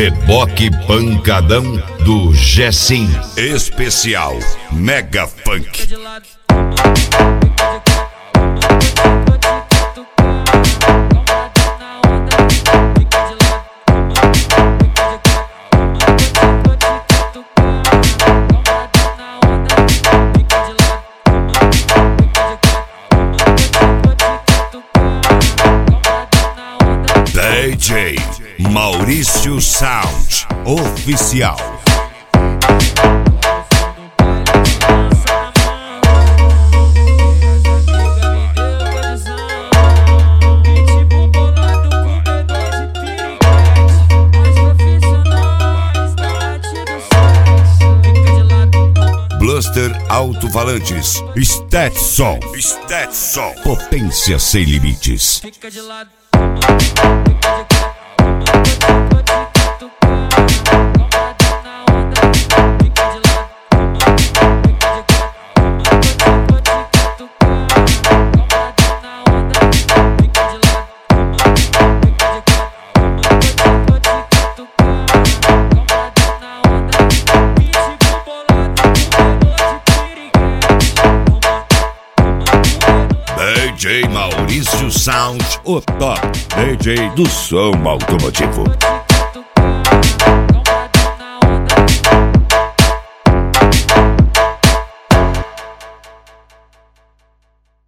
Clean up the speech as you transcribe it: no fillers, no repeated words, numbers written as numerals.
Reboque pancadão do Gessim. Especial Mega Funk. DJ Maurício Sound Oficial. Bluster Alto-Falantes. Stetson. Potência sem limites. Fica de lado. DJ Maurício Sound, o top DJ do som automotivo.